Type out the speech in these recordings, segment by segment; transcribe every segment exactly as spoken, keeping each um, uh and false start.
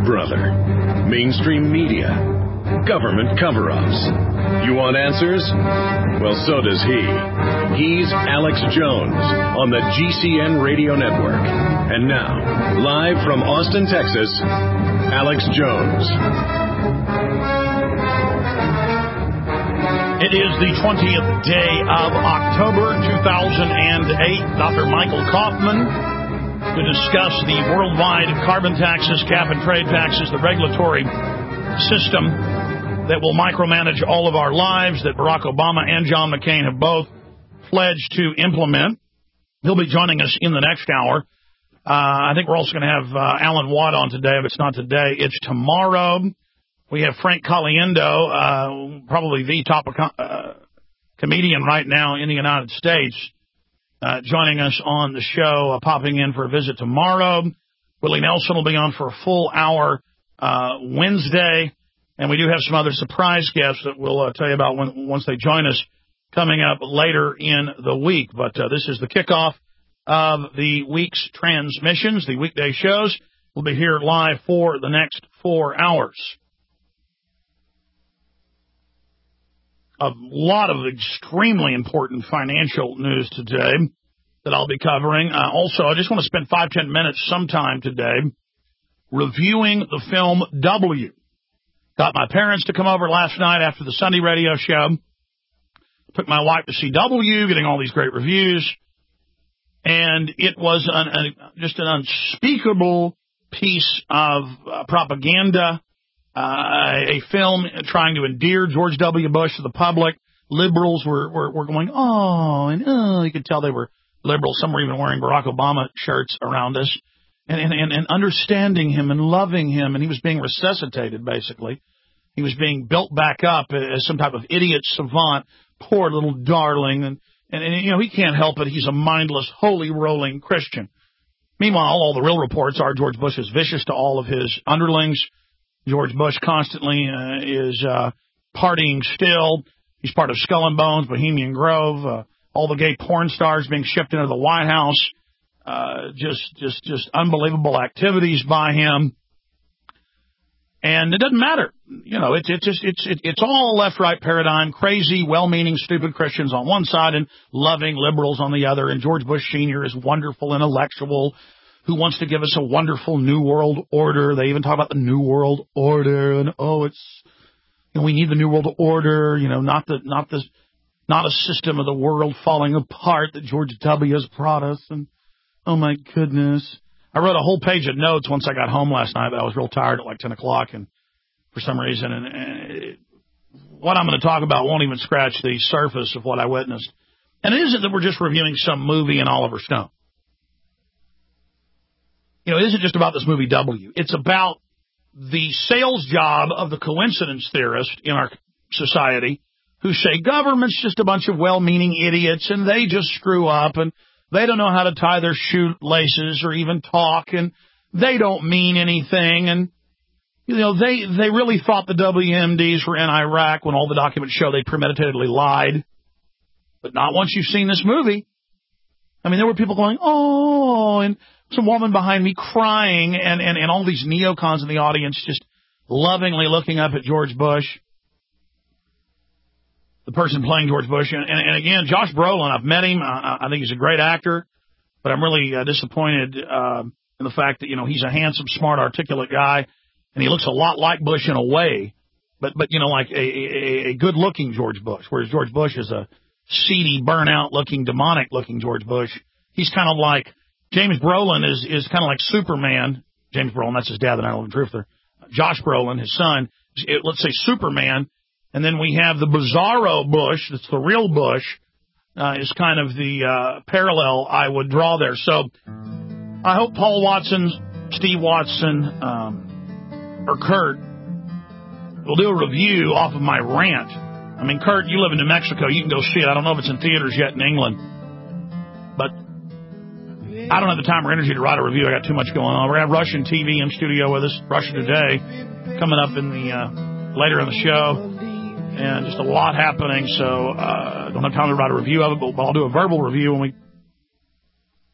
brother. Mainstream media. Government cover-ups. You want answers? Well, so does he. He's Alex Jones on the G C N Radio Network. And now, live from Austin, Texas, Alex Jones. It is the twentieth day of October, two thousand eight. Doctor Michael Kaufman to discuss the worldwide carbon taxes, cap and trade taxes, the regulatory system that will micromanage all of our lives, that Barack Obama and John McCain have both pledged to implement. He'll be joining us in the next hour. Uh, I think we're also going to have uh, Alan Watt on today. If it's not today, it's tomorrow. We have Frank Caliendo, uh, probably the top uh, comedian right now in the United States, uh, joining us on the show, uh, popping in for a visit tomorrow. Willie Nelson will be on for a full hour uh, Wednesday. And we do have some other surprise guests that we'll uh, tell you about when, once they join us coming up later in the week. But uh, this is the kickoff of the week's transmissions, the weekday shows. We'll be here live for the next four hours. A lot of extremely important financial news today that I'll be covering. Uh, also, I just want to spend five, ten minutes sometime today reviewing the film W. Got my parents to come over last night after the Sunday radio show. Took my wife to see W, getting all these great reviews. And it was an, a, just an unspeakable piece of uh, propaganda. Uh, a film trying to endear George W. Bush to the public. Liberals were, were, were going, oh, and oh, you could tell they were liberals. Some were even wearing Barack Obama shirts around us and, and, and, and understanding him and loving him. And he was being resuscitated, basically. He was being built back up as some type of idiot savant, poor little darling. And, and, and you know, he can't help it. He's a mindless, holy rolling Christian. Meanwhile, all the real reports are George Bush is vicious to all of his underlings. George Bush constantly uh, is uh, partying still. He's part of Skull and Bones, Bohemian Grove, uh, all the gay porn stars being shipped into the White House. Uh, just, just, just unbelievable activities by him. And it doesn't matter. You know, it's, it's just, it's, it, it's all left-right paradigm, crazy, well-meaning, stupid Christians on one side and loving liberals on the other. And George Bush Senior is wonderful, intellectual, who wants to give us a wonderful new world order. They even talk about the new world order and, oh, it's, you know, we need the new world order, you know, not the, not the, not a system of the world falling apart that George W. has brought us. And, oh my goodness. I wrote a whole page of notes once I got home last night, but I was real tired at like ten o'clock and for some reason, and, and it, what I'm going to talk about won't even scratch the surface of what I witnessed. And it isn't that we're just reviewing some movie in Oliver Stone. You know, it isn't just about this movie W. It's about the sales job of the coincidence theorist in our society who say government's just a bunch of well-meaning idiots and they just screw up and they don't know how to tie their shoelaces or even talk and they don't mean anything. And, you know, they, they really thought the W M Ds were in Iraq when all the documents show they premeditatedly lied. But not once you've seen this movie. I mean, there were people going, oh, and some woman behind me crying, and, and, and all these neocons in the audience just lovingly looking up at George Bush, the person playing George Bush. And, and, and again, Josh Brolin, I've met him. I, I think he's a great actor, but I'm really uh, disappointed uh, in the fact that, you know, he's a handsome, smart, articulate guy, and he looks a lot like Bush in a way, but, but you know, like a, a, a good-looking George Bush, whereas George Bush is a seedy, burnout-looking, demonic-looking George Bush. He's kind of like James Brolin is, is kind of like Superman. James Brolin, that's his dad, the Nine eleven Truther. Josh Brolin, his son, it, let's say Superman. And then we have the Bizarro Bush, that's the real Bush, uh, is kind of the uh, parallel I would draw there. So I hope Paul Watson, Steve Watson, um, or Kurt will do a review off of my rant. I mean, Kurt, you live in New Mexico. You can go see it. I don't know if it's in theaters yet in England. But I don't have the time or energy to write a review. I got too much going on. We're going to have Russian T V in studio with us, Russia Today, coming up in the uh, later in the show. And just a lot happening, so I uh, don't have time to write a review of it, but I'll do a verbal review when we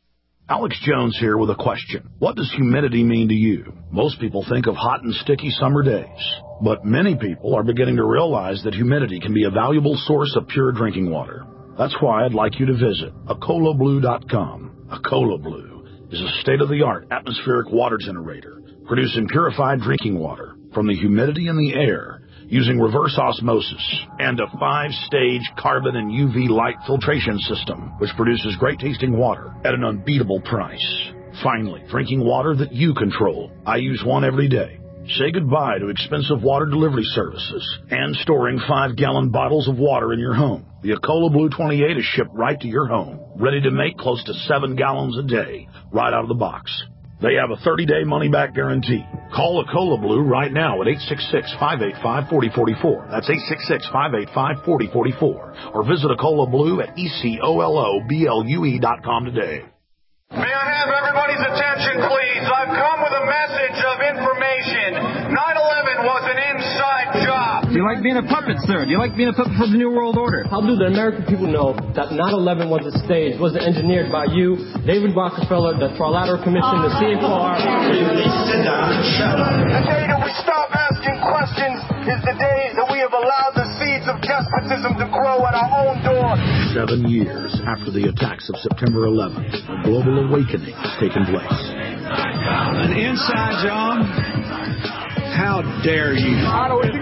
Alex Jones here with a question. What does humidity mean to you? Most people think of hot and sticky summer days, but many people are beginning to realize that humidity can be a valuable source of pure drinking water. That's why I'd like you to visit Acola Blue dot com. Acola Blue is a state-of-the-art atmospheric water generator producing purified drinking water from the humidity in the air using reverse osmosis and a five-stage carbon and U V light filtration system, which produces great-tasting water at an unbeatable price. Finally, drinking water that you control. I use one every day. Say goodbye to expensive water delivery services and storing five-gallon bottles of water in your home. The Acola Blue twenty-eight is shipped right to your home, ready to make close to seven gallons a day, right out of the box. They have a thirty-day money-back guarantee. Call Acola Blue right now at eight six six, five eight five, four zero four four. That's eight six six, five eight five, four zero four four. Or visit Acola Blue at E C O L O B L U E dot com today. May I have everybody's attention, please? I've come with a message of information. nine eleven was an inside job. Do you like being a puppet, sir? Do you like being a puppet for the New World Order? How do the American people know that nine eleven was a stage, was engineered by you, David Rockefeller, the Trilateral Commission, the C F R? Sit down and shut up. The day that we stop asking questions is the day that we have allowed the seeds of despotism to grow at our own door. Seven years after the attacks of September eleventh, a global awakening has taken place. An inside job? How dare you? If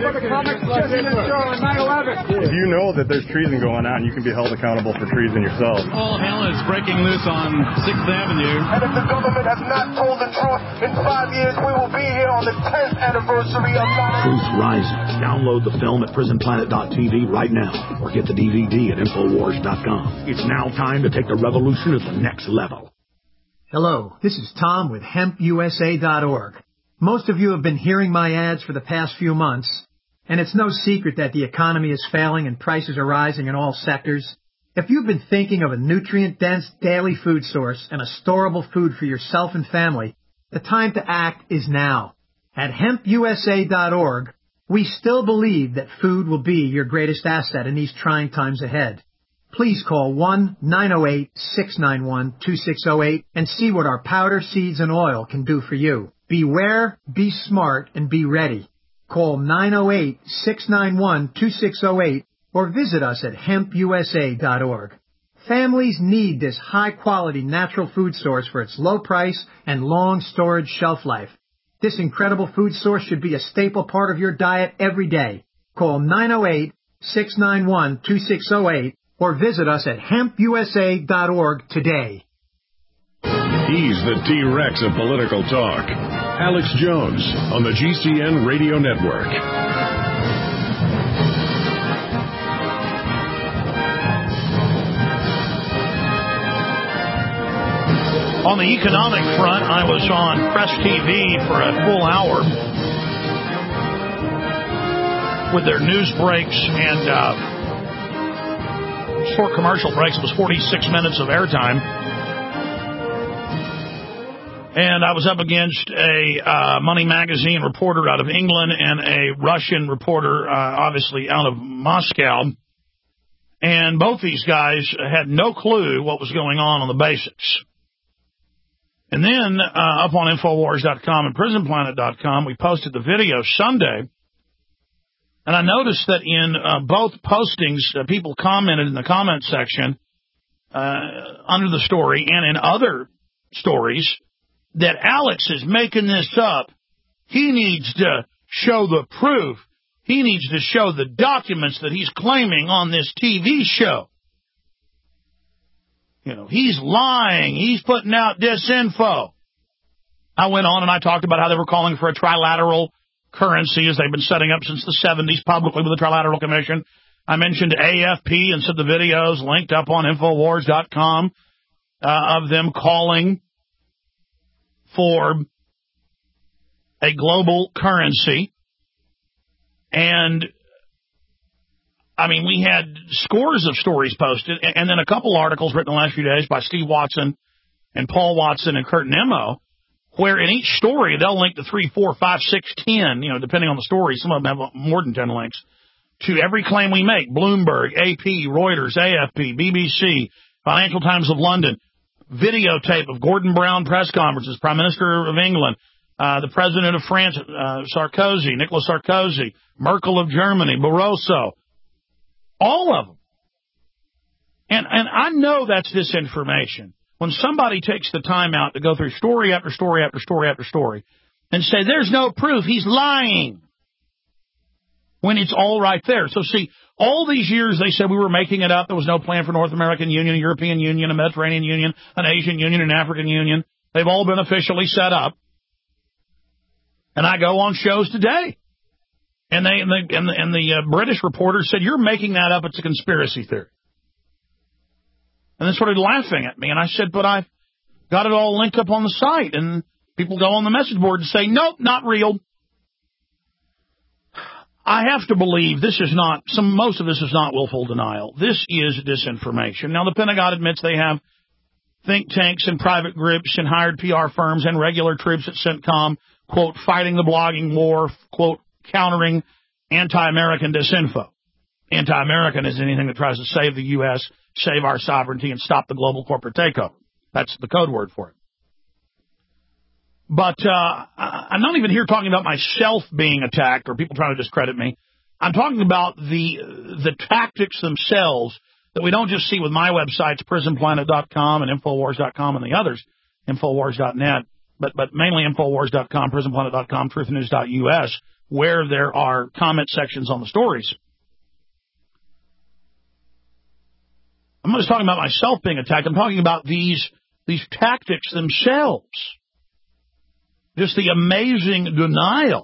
you know that there's treason going on, you can be held accountable for treason yourself. All hell is breaking loose on sixth Avenue. And if the government has not told the truth, in five years we will be here on the tenth anniversary of nine eleven. Truth Rising. Download the film at prison planet dot t v right now, or get the D V D at infowars dot com. It's now time to take the revolution to the next level. Hello, this is Tom with hemp U S A dot org. Most of you have been hearing my ads for the past few months, and it's no secret that the economy is failing and prices are rising in all sectors. If you've been thinking of a nutrient-dense daily food source and a storable food for yourself and family, the time to act is now. At hemp U S A dot org, we still believe that food will be your greatest asset in these trying times ahead. Please call one nine zero eight, six nine one, two six zero eight and see what our powder, seeds, and oil can do for you. Beware, be smart, and be ready. Call nine zero eight, six nine one, two six zero eight or visit us at hemp U S A dot org. Families need this high-quality natural food source for its low price and long storage shelf life. This incredible food source should be a staple part of your diet every day. Call nine zero eight, six nine one, two six zero eight or visit us at hemp U S A dot org today. He's the T-Rex of political talk. Alex Jones on the G C N Radio Network. On the economic front, I was on Press T V for a full hour with their news breaks and uh, short commercial breaks. It was forty-six minutes of airtime. And I was up against a uh, Money Magazine reporter out of England and a Russian reporter, uh, obviously out of Moscow. And both these guys had no clue what was going on on the basics. And then uh, up on infowars dot com and prison planet dot com, we posted the video Sunday. And I noticed that in uh, both postings, uh, people commented in the comment section uh, under the story and in other stories that Alex is making this up. He needs to show the proof. He needs to show the documents that he's claiming on this T V show. You know, he's lying. He's putting out disinfo. I went on and I talked about how they were calling for a trilateral currency as they've been setting up since the seventies publicly with the Trilateral Commission. I mentioned A F P and said the videos linked up on infowars dot com uh, of them calling for a global currency. And, I mean, we had scores of stories posted, and then a couple articles written in the last few days by Steve Watson and Paul Watson and Kurt Nimmo, where in each story they'll link to three, four, five, six, ten, you know, depending on the story. Some of them have more than ten links to every claim we make. Bloomberg, A P, Reuters, A F P, B B C, Financial Times of London. videotape of Gordon Brown press conferences, Prime Minister of England, uh, the President of France, uh, Sarkozy, Nicolas Sarkozy, Merkel of Germany, Barroso, all of them. And, and I know that's disinformation. When somebody takes the time out to go through story after story after story after story and say, there's no proof, he's lying, when it's all right there. So, see, all these years they said we were making it up. There was no plan for North American Union, a European Union, a Mediterranean Union, an Asian Union, an African Union. They've all been officially set up. And I go on shows today. And they and the, and the, and the uh, British reporter said, you're making that up. It's a conspiracy theory. And they started laughing at me. And I said, but I've got it all linked up on the site. And people go on the message board and say, nope, not real. I have to believe this is not, some, most of this is not willful denial. This is disinformation. Now, the Pentagon admits they have think tanks and private groups and hired P R firms and regular troops at CENTCOM, quote, fighting the blogging war, quote, countering anti-American disinfo. Anti-American is anything that tries to save the U S, save our sovereignty, and stop the global corporate takeover. That's the code word for it. But uh, I'm not even here talking about myself being attacked or people trying to discredit me. I'm talking about the the tactics themselves that we don't just see with my websites, prison planet dot com and infowars dot com and the others, infowars dot net, but but mainly infowars dot com, prison planet dot com, truth news dot U S, where there are comment sections on the stories. I'm not just talking about myself being attacked. I'm talking about these these tactics themselves. Just the amazing denial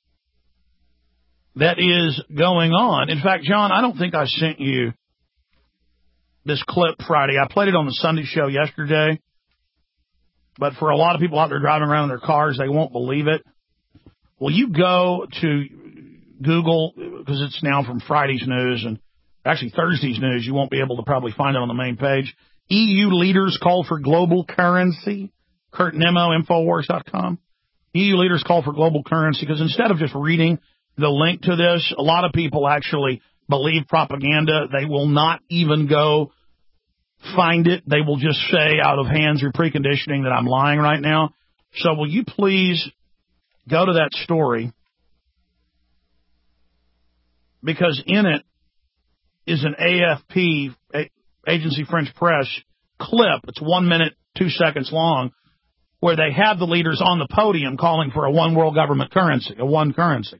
that is going on. In fact, John, I don't think I sent you this clip Friday. I played it on the Sunday show yesterday. But for a lot of people out there driving around in their cars, they won't believe it. Well, you go to Google, because it's now from Friday's news, and actually Thursday's news, you won't be able to probably find it on the main page. E U leaders call for global currency. Kurt Nimmo, infowars dot com. E U leaders call for global currency, because instead of just reading the link to this, a lot of people actually believe propaganda. They will not even go find it. They will just say out of hand through preconditioning that I'm lying right now. So will you please go to that story, because in it is an A F P, Agency French Press, clip. It's one minute, two seconds long, where they have the leaders on the podium calling for a one world government currency, a one currency.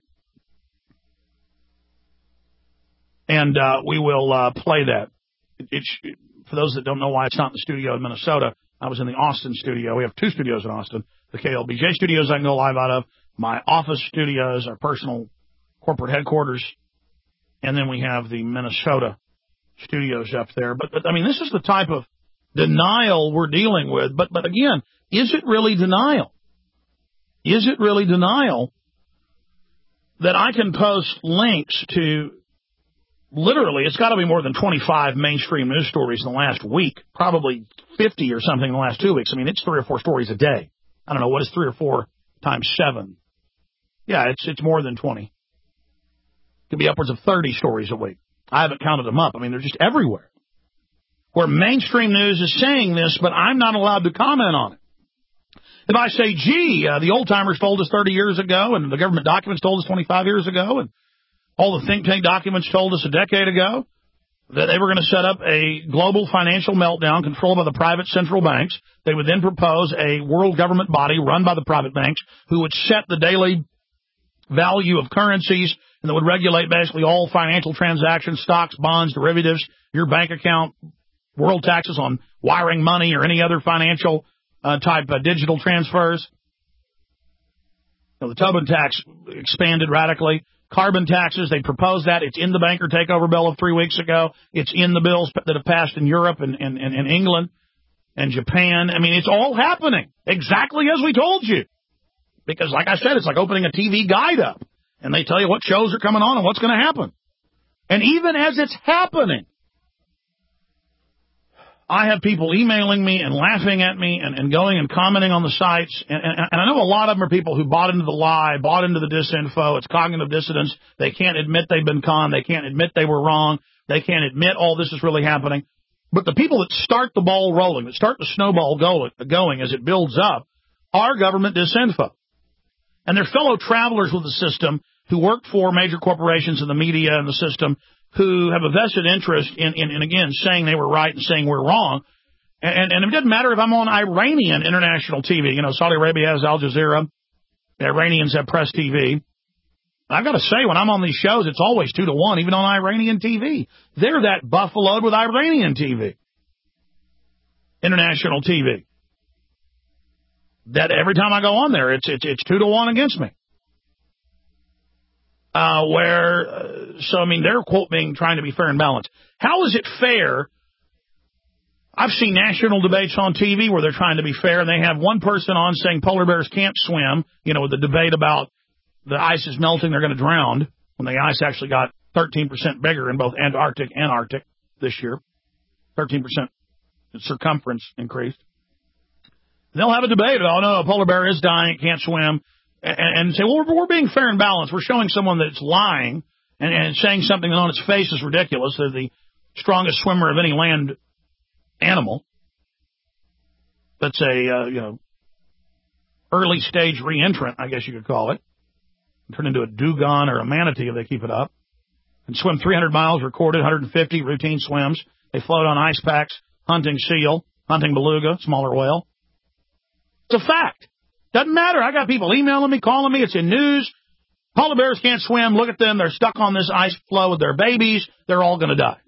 And uh, we will uh, play that. It, it, for those that don't know why it's not in the studio in Minnesota, I was in the Austin studio. We have two studios in Austin. The K L B J studios I can go live out of, my office studios, our personal corporate headquarters, and then we have the Minnesota studios up there. But, but I mean, this is the type of denial we're dealing with. But, but again, is it really denial? Is it really denial that I can post links to literally, it's got to be more than twenty-five mainstream news stories in the last week, probably fifty or something in the last two weeks. I mean, it's three or four stories a day. I don't know, what is three or four times seven? Yeah, it's it's more than twenty. It could be upwards of thirty stories a week. I haven't counted them up. I mean, they're just everywhere. Where mainstream news is saying this, but I'm not allowed to comment on it. If I say, gee, uh, the old-timers told us thirty years ago, and the government documents told us twenty-five years ago, and all the think tank documents told us a decade ago that they were going to set up a global financial meltdown controlled by the private central banks. They would then propose a world government body run by the private banks who would set the daily value of currencies and that would regulate basically all financial transactions, stocks, bonds, derivatives, your bank account, world taxes on wiring money or any other financial uh, type of digital transfers. You know, the Tobin tax expanded radically. Carbon taxes, they proposed that. It's in the banker takeover bill of three weeks ago. It's in the bills that have passed in Europe and, and, and, and England and Japan. I mean, it's all happening exactly as we told you. Because, like I said, it's like opening a T V guide up. And they tell you what shows are coming on and what's going to happen. And even as it's happening, I have people emailing me and laughing at me and, and going and commenting on the sites. And, and, and I know a lot of them are people who bought into the lie, bought into the disinfo. It's cognitive dissonance. They can't admit they've been conned. They can't admit they were wrong. They can't admit all this is really happening. But the people that start the ball rolling, that start the snowball go, going as it builds up, are government disinfo. And they're fellow travelers with the system who work for major corporations in the media and the system who have a vested interest in, in, in again, saying they were right and saying we're wrong. And, and it doesn't matter if I'm on Iranian international T V. You know, Saudi Arabia has Al Jazeera. The Iranians have Press T V. I've got to say, when I'm on these shows, it's always two to one, even on Iranian T V. They're that buffaloed with Iranian T V. International T V. That every time I go on there, it's it's, it's two to one against me. Uh, where, uh, so I mean, they're, quote, being trying to be fair and balanced. How is it fair? I've seen national debates on T V where they're trying to be fair, and they have one person on saying polar bears can't swim, you know, with the debate about the ice is melting, they're going to drown, when the ice actually got thirteen percent bigger in both Antarctic and Arctic this year. thirteen percent circumference increased. And they'll have a debate about, oh, no, a polar bear is dying, it can't swim, and, and say, well, we're, we're being fair and balanced. We're showing someone that's lying and, and saying something that on its face is ridiculous. They're the strongest swimmer of any land animal. That's a, uh, you know, early stage re-entrant, I guess you could call it. Turn into a dugong or a manatee if they keep it up. And swim three hundred miles, recorded one hundred fifty routine swims. They float on ice packs, hunting seal, hunting beluga, smaller whale. It's a fact. Doesn't matter. I got people emailing me, calling me. It's in news. Polar bears can't swim. Look at them. They're stuck on this ice floe with their babies. They're all going to die.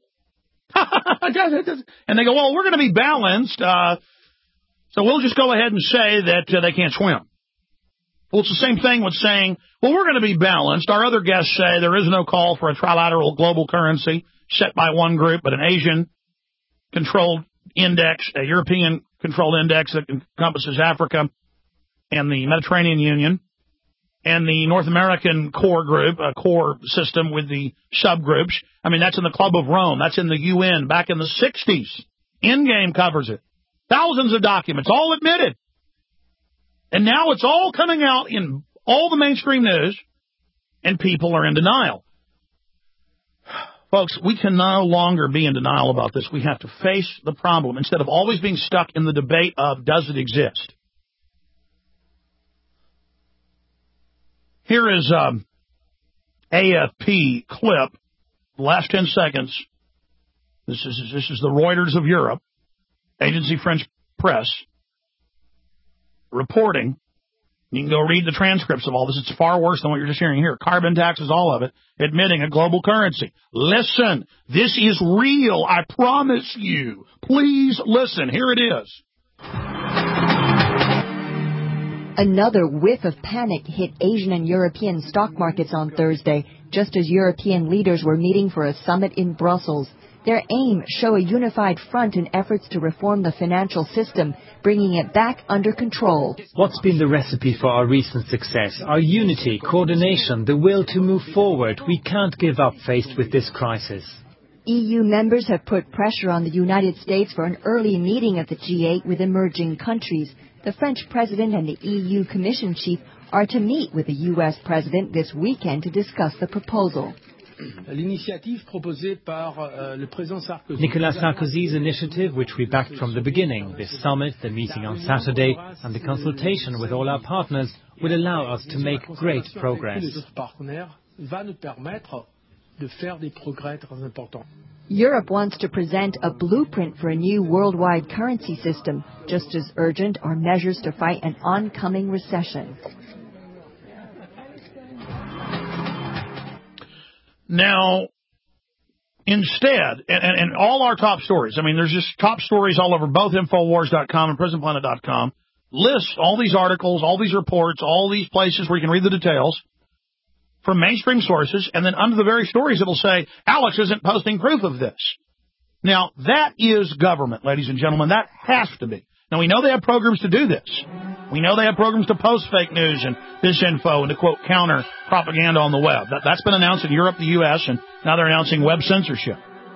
And they go, well, we're going to be balanced, uh, so we'll just go ahead and say that uh, they can't swim. Well, it's the same thing with saying, well, we're going to be balanced. Our other guests say there is no call for a trilateral global currency set by one group, but an Asian-controlled index, a European-controlled index that encompasses Africa and the Mediterranean Union, and the North American core group, a core system with the subgroups. I mean, that's in the Club of Rome. That's in the U N back in the sixties. Endgame covers it. Thousands of documents, all admitted. And now it's all coming out in all the mainstream news, and people are in denial. Folks, we can no longer be in denial about this. We have to face the problem instead of always being stuck in the debate of, does it exist? Here is um, A F P clip, the last ten seconds. This is this is the Reuters of Europe, Agency French Press, reporting. You can go read the transcripts of all this. It's far worse than what you're just hearing here. Carbon taxes, all of it, admitting a global currency. Listen, this is real. I promise you. Please listen. Here it is. Another whiff of panic hit Asian and European stock markets on Thursday, just as European leaders were meeting for a summit in Brussels. Their aim, show a unified front in efforts to reform the financial system, bringing it back under control. What's been the recipe for our recent success? Our unity, coordination, the will to move forward. We can't give up faced with this crisis. E U members have put pressure on the United States for an early meeting of the G eight with emerging countries. The French president and the E U Commission chief are to meet with the U S president this weekend to discuss the proposal. Nicolas Sarkozy's initiative, which we backed from the beginning, this summit, the meeting on Saturday, and the consultation with all our partners will allow us to make great progress. Europe wants to present a blueprint for a new worldwide currency system. Just as urgent are measures to fight an oncoming recession. Now, instead, and, and, and all our top stories, I mean, there's just top stories all over both Infowars dot com and Prison Planet dot com, list all these articles, all these reports, all these places where you can read the details from mainstream sources, and then under the very stories it'll say, Alex isn't posting proof of this. Now, that is government, ladies and gentlemen. That has to be. Now, we know they have programs to do this. We know they have programs to post fake news and disinfo and to, quote, counter propaganda on the web. That, that's been announced in Europe, the U S, and now they're announcing web censorship.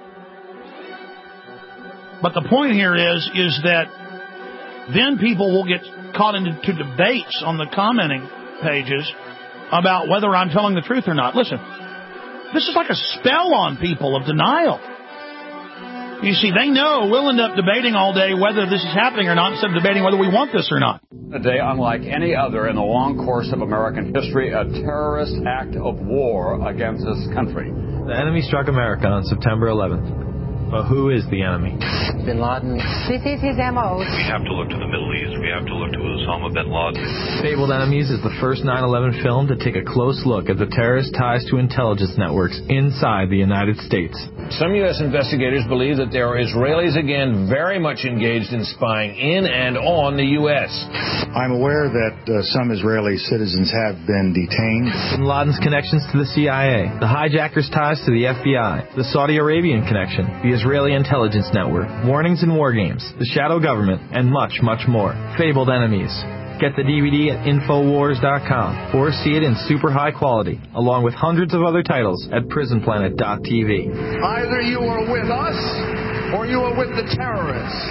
But the point here is, is that then people will get caught into debates on the commenting pages about whether I'm telling the truth or not. Listen, this is like a spell on people of denial. You see, they know we'll end up debating all day whether this is happening or not instead of debating whether we want this or not. A day unlike any other in the long course of American history, a terrorist act of war against this country. The enemy struck America on September eleventh. But who is the enemy? Bin Laden. This is his M O. We have to look to the Middle East. We have to look to Osama bin Laden. Fabled Enemies is the first nine eleven film to take a close look at the terrorist ties to intelligence networks inside the United States. Some U S investigators believe that there are Israelis again very much engaged in spying in and on the U S. I'm aware that uh, some Israeli citizens have been detained. Bin Laden's connections to the C I A, the hijackers' ties to the F B I, the Saudi Arabian connection, the Israeli intelligence network, warnings in war games, the shadow government, and much, much more. Fabled Enemies. Get the D V D at Infowars dot com or see it in super high quality, along with hundreds of other titles at Prison Planet dot T V. Either you are with us or you are with the terrorists.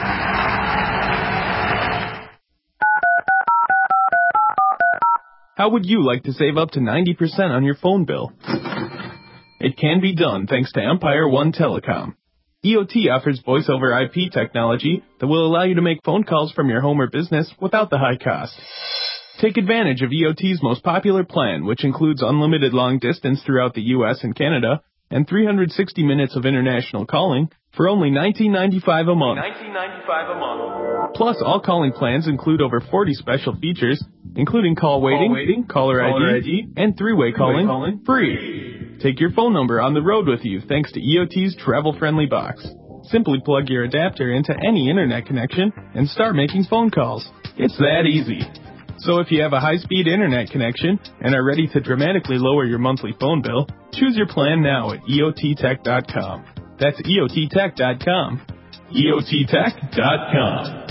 How would you like to save up to ninety percent on your phone bill? It can be done thanks to Empire One Telecom. E O T offers voice over I P technology that will allow you to make phone calls from your home or business without the high cost. Take advantage of E O T's most popular plan, which includes unlimited long distance throughout the U S and Canada and three hundred sixty minutes of international calling for only nineteen ninety-five a month. nineteen ninety-five a month. Plus, all calling plans include over forty special features, including call waiting, call waiting caller, caller I D, I D, and three-way, three-way calling, calling free. Take your phone number on the road with you thanks to E O T's travel-friendly box. Simply plug your adapter into any internet connection and start making phone calls. It's that easy. So if you have a high-speed internet connection and are ready to dramatically lower your monthly phone bill, choose your plan now at E O T tech dot com. That's E O T tech dot com. E O T tech dot com.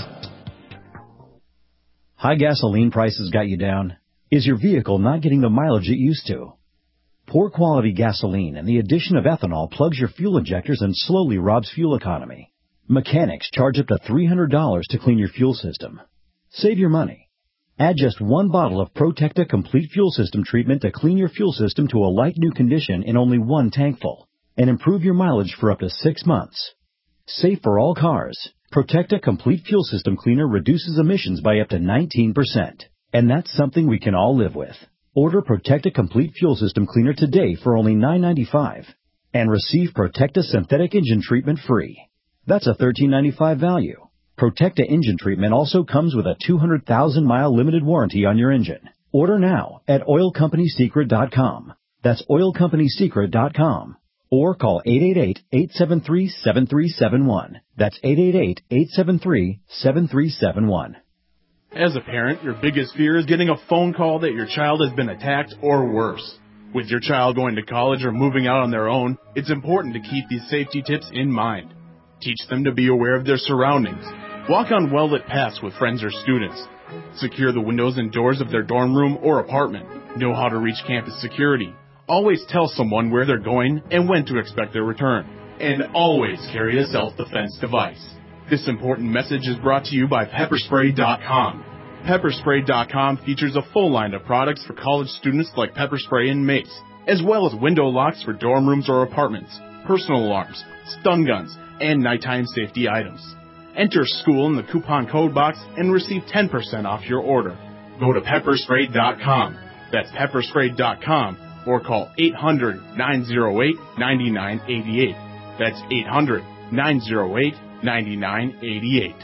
High gasoline prices got you down? Is your vehicle not getting the mileage it used to? Poor quality gasoline and the addition of ethanol plugs your fuel injectors and slowly robs fuel economy. Mechanics charge up to three hundred dollars to clean your fuel system. Save your money. Add just one bottle of Protecta Complete Fuel System treatment to clean your fuel system to a like new condition in only one tankful, and improve your mileage for up to six months. Safe for all cars, Protecta Complete Fuel System Cleaner reduces emissions by up to nineteen percent. And that's something we can all live with. Order Protecta Complete Fuel System Cleaner today for only nine ninety-five and receive Protecta Synthetic Engine Treatment free. That's a thirteen ninety-five value. Protecta Engine Treatment also comes with a two hundred thousand mile limited warranty on your engine. Order now at oil company secret dot com. That's oil company secret dot com. Or call eight eight eight, eight seven three, seven three seven one. That's eight eight eight, eight seven three, seven three seven one. As a parent, your biggest fear is getting a phone call that your child has been attacked or worse. With your child going to college or moving out on their own, it's important to keep these safety tips in mind. Teach them to be aware of their surroundings. Walk on well-lit paths with friends or students. Secure the windows and doors of their dorm room or apartment. Know how to reach campus security. Always tell someone where they're going and when to expect their return. And always carry a self-defense device. This important message is brought to you by Pepper Spray dot com. Pepper Spray dot com features a full line of products for college students like pepper spray and mace, as well as window locks for dorm rooms or apartments, personal alarms, stun guns, and nighttime safety items. Enter school in the coupon code box and receive ten percent off your order. Go to Pepper Spray dot com. That's Pepper Spray dot com or call eight hundred, nine oh eight, nine nine eight eight. That's eight hundred, nine oh eight, nine nine eight eight.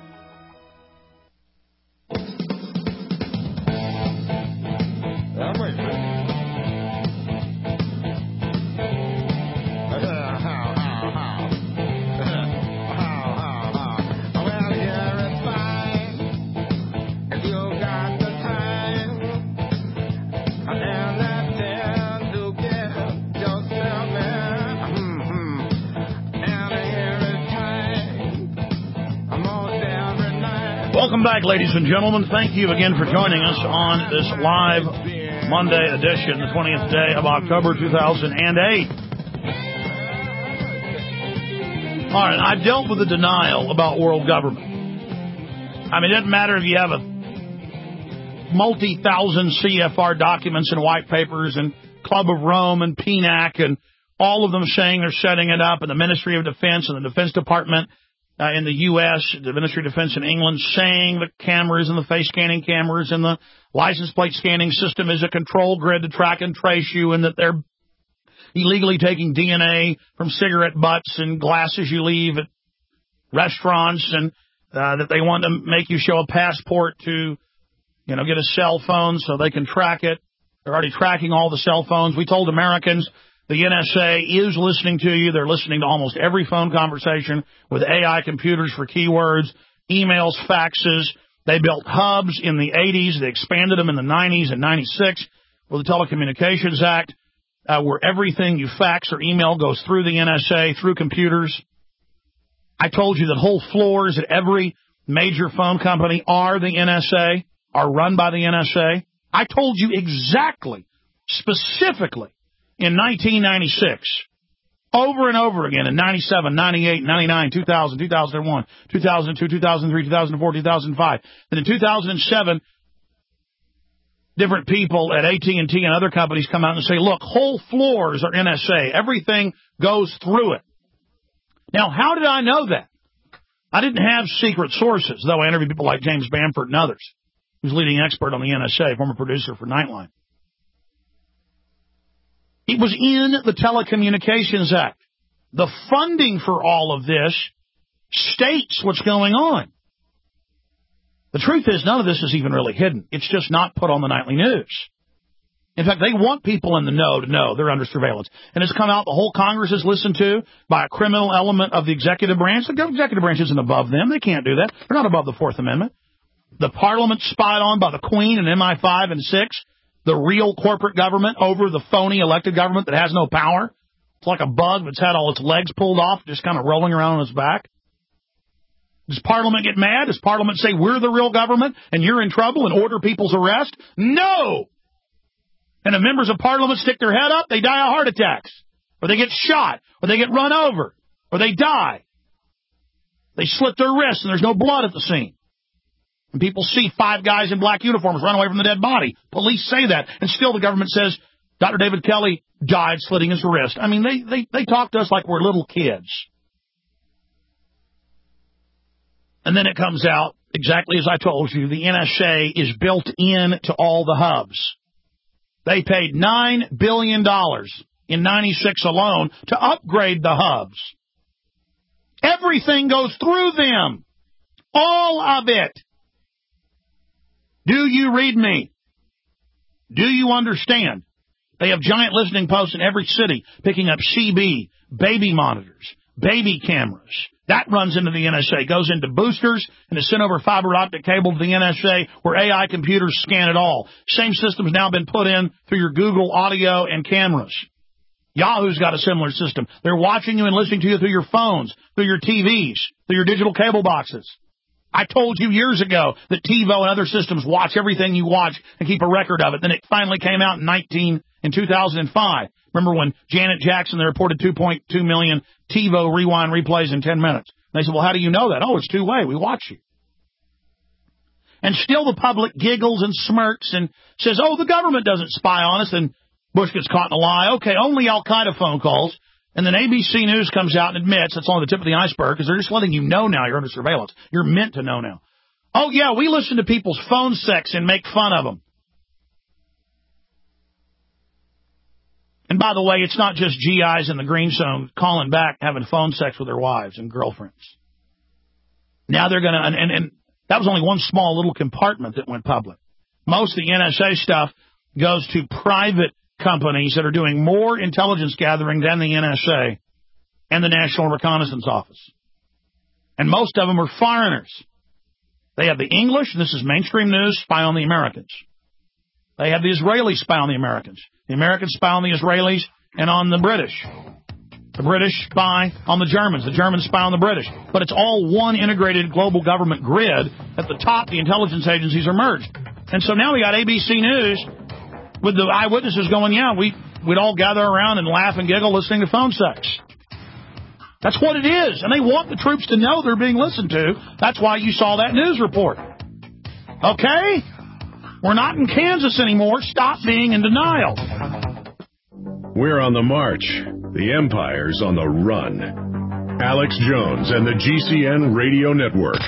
Welcome back, ladies and gentlemen. Thank you again for joining us on this live Monday edition, the twentieth day of October two thousand eight. All right, I've dealt with the denial about world government. I mean, it doesn't matter if you have a multi-thousand C F R documents and white papers and Club of Rome and P N A C and all of them saying they're setting it up, and the Ministry of Defense and the Defense Department uh, in the U S, the Ministry of Defense in England, saying the cameras and the face scanning cameras and the license plate scanning system is a control grid to track and trace you, and that they're illegally taking D N A from cigarette butts and glasses you leave at restaurants, and uh, that they want to make you show a passport to, you know, get a cell phone so they can track it. They're already tracking all the cell phones. We told Americans the N S A is listening to you. They're listening to almost every phone conversation with A I computers for keywords, emails, faxes. They built hubs in the eighties. They expanded them in the nineties and ninety-six with the Telecommunications Act, uh, where everything you fax or email goes through the N S A, through computers. I told you that whole floors at every major phone company are the N S A, are run by the N S A. I told you exactly, specifically, in nineteen ninety-six, over and over again in ninety-seven, ninety-eight, ninety-nine, two thousand, two thousand one, two thousand two, two thousand three, two thousand four, two thousand five. Then in two thousand seven, different people at A T and T and other companies come out and say, look, whole floors are N S A. Everything goes through it. Now, how did I know that? I didn't have secret sources, though I interviewed people like James Bamford and others, who's leading expert on the N S A, former producer for Nightline. It was in the Telecommunications Act. The funding for all of this states what's going on. The truth is, none of this is even really hidden. It's just not put on the nightly news. In fact, they want people in the know to know they're under surveillance. And it's come out, the whole Congress is listened to by a criminal element of the executive branch. The executive branch isn't above them. They can't do that. They're not above the Fourth Amendment. The Parliament's spied on by the Queen and M I five and six, the real corporate government over the phony elected government that has no power. It's like a bug that's had all its legs pulled off, just kind of rolling around on its back. Does Parliament get mad? Does Parliament say we're the real government and you're in trouble and order people's arrest? No! And if members of Parliament stick their head up, they die of heart attacks, or they get shot, or they get run over, or they die. They slit their wrists and there's no blood at the scene. And people see five guys in black uniforms run away from the dead body. Police say that, and still the government says Doctor David Kelly died slitting his wrist. I mean, they, they, they talk to us like we're little kids. And then it comes out, exactly as I told you, the N S A is built in to all the hubs. They paid nine billion dollars in ninety-six alone to upgrade the hubs. Everything goes through them. All of it. Do you read me? Do you understand? They have giant listening posts in every city picking up C B, baby monitors, baby cameras. That runs into the N S A, goes into boosters, and is sent over fiber optic cable to the N S A where A I computers scan it all. Same system's now been put in through your Google audio and cameras. Yahoo's got a similar system. They're watching you and listening to you through your phones, through your T Vs, through your digital cable boxes. I told you years ago that TiVo and other systems watch everything you watch and keep a record of it. Then it finally came out in nineteen in two thousand five. Remember when Janet Jackson, they reported two point two million TiVo rewind replays in ten minutes. And they said, well, how do you know that? Oh, it's two-way. We watch you. And still the public giggles and smirks and says, oh, the government doesn't spy on us. And Bush gets caught in a lie. Okay, only Al-Qaeda phone calls. And then A B C News comes out and admits that's only the tip of the iceberg because they're just letting you know now you're under surveillance. You're meant to know now. Oh, yeah, we listen to people's phone sex and make fun of them. And by the way, it's not just G Is in the green zone calling back, having phone sex with their wives and girlfriends. Now they're going to, and, and, and that was only one small little compartment that went public. Most of the N S A stuff goes to private companies that are doing more intelligence gathering than the N S A and the National Reconnaissance Office. And most of them are foreigners. They have the English, and this is mainstream news, spy on the Americans. They have the Israelis spy on the Americans. The Americans spy on the Israelis and on the British. The British spy on the Germans. The Germans spy on the British. But it's all one integrated global government grid. At the top, the intelligence agencies are merged. And so now we got A B C News with the eyewitnesses going, yeah, we, we'd all gather around and laugh and giggle listening to phone sex. That's what it is. And they want the troops to know they're being listened to. That's why you saw that news report. Okay? We're not in Kansas anymore. Stop being in denial. We're on the march. The empire's on the run. Alex Jones and the G C N Radio Network.